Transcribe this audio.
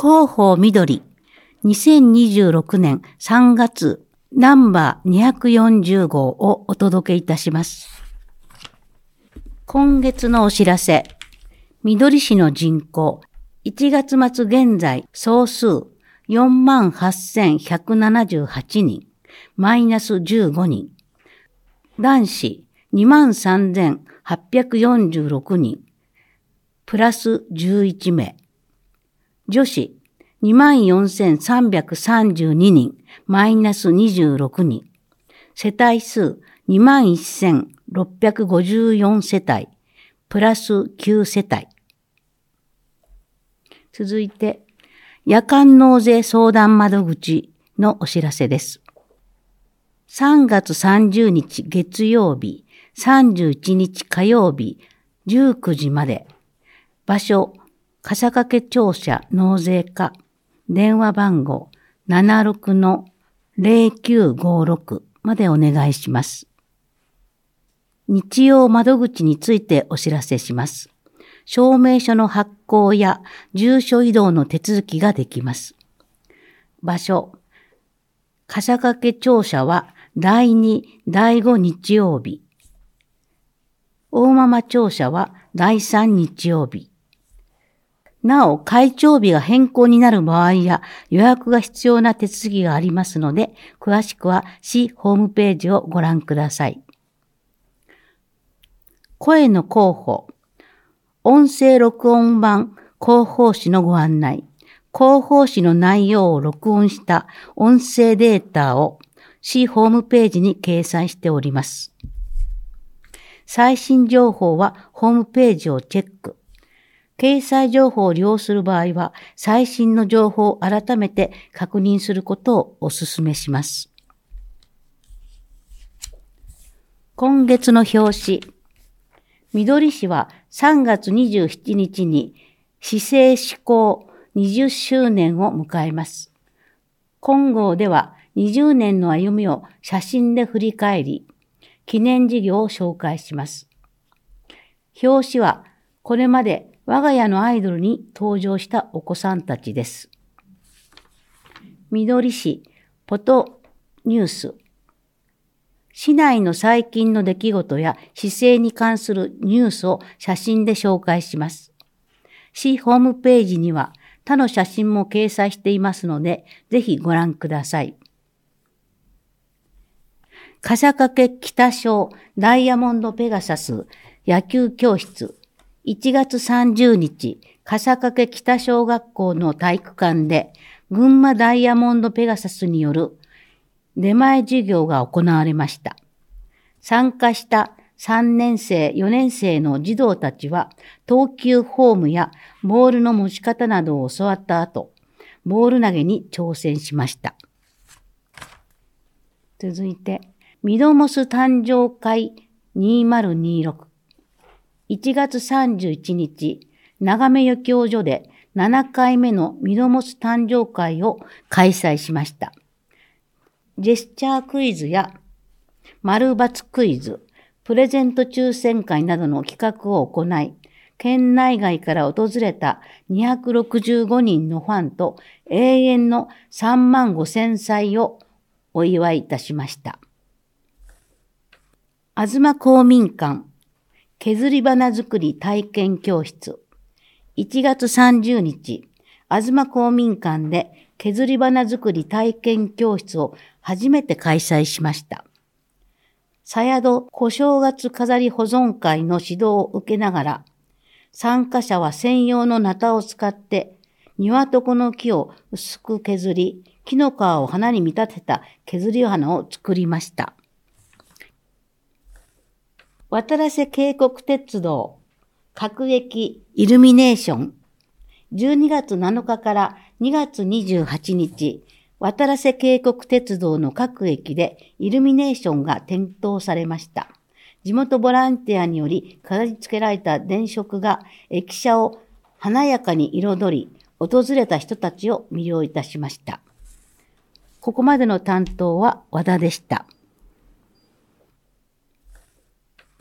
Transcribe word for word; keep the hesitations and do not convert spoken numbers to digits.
広報緑にせんにじゅうろくねんさんがつナンバーにひゃくよんじゅうごうをお届けいたします。今月のお知らせ。みどり市の人口いちがつ末現在総数 よんまんはっせんひゃくななじゅうはちにん、マイナスじゅうごにん。男子 にまんさんぜんはっぴゃくよんじゅうろくにん、プラスじゅういちめい。女子 にまんよんせんさんびゃくさんじゅうににん、マイナスにじゅうろくにん。世帯数 にまんせんろっぴゃくごじゅうよん 世帯、プラスきゅう世帯。続いて、夜間納税相談窓口のお知らせです。さんがつさんじゅうにち月曜日、さんじゅういちにち火曜日、じゅうくじまで。場所、笠掛庁舎納税課。電話番号 ななじゅうろくのぜろきゅうごろく までお願いします。日曜窓口についてお知らせします。証明書の発行や住所移動の手続きができます。場所、笠掛庁舎はだいに、だいご日曜日。大間庁舎はだいさん日曜日。なお、開庁日が変更になる場合や予約が必要な手続きがありますので、詳しくは市ホームページをご覧ください。声の広報。音声録音版広報誌のご案内。広報誌の内容を録音した音声データを市ホームページに掲載しております。最新情報はホームページをチェック。掲載情報を利用する場合は、最新の情報を改めて確認することをお勧めします。今月の表紙。みどり市はさんがつにじゅうしちにちに市政施行にじゅっしゅうねんを迎えます。今号ではにじゅうねんの歩みを写真で振り返り、記念事業を紹介します。表紙はこれまで我が家のアイドルに登場したお子さんたちです。みどり市ポトニュース。市内の最近の出来事や市政に関するニュースを写真で紹介します。市ホームページには他の写真も掲載していますので、ぜひご覧ください。笠掛北小ダイヤモンドペガサス野球教室。いちがつさんじゅうにち、笠掛北小学校の体育館で、群馬ダイヤモンドペガサスによる出前授業が行われました。参加したさんねんせい、よねんせいの児童たちは、投球フォームやボールの持ち方などを教わった後、ボール投げに挑戦しました。続いて、ミドモス誕生会にせんにじゅうろく。いちがつさんじゅういちにち、長目余興所でななかいめのミドモス誕生会を開催しました。ジェスチャークイズや丸×クイズ、プレゼント抽選会などの企画を行い、県内外から訪れたにひゃくろくじゅうごにんのファンと永遠のさんまんごせんさいをお祝いいたしました。あずま公民館削り花作り体験教室。いちがつさんじゅうにち、あずま公民館で削り花作り体験教室を初めて開催しました。さやど小正月飾り保存会の指導を受けながら、参加者は専用のナタを使って庭床の木を薄く削り、木の皮を花に見立てた削り花を作りました。渡良瀬渓谷鉄道各駅イルミネーション。じゅうにがつなのかからにがつにじゅうはちにち、渡良瀬渓谷鉄道の各駅でイルミネーションが点灯されました。地元ボランティアにより飾り付けられた電飾が駅舎を華やかに彩り、訪れた人たちを魅了いたしました。ここまでの担当は和田でした。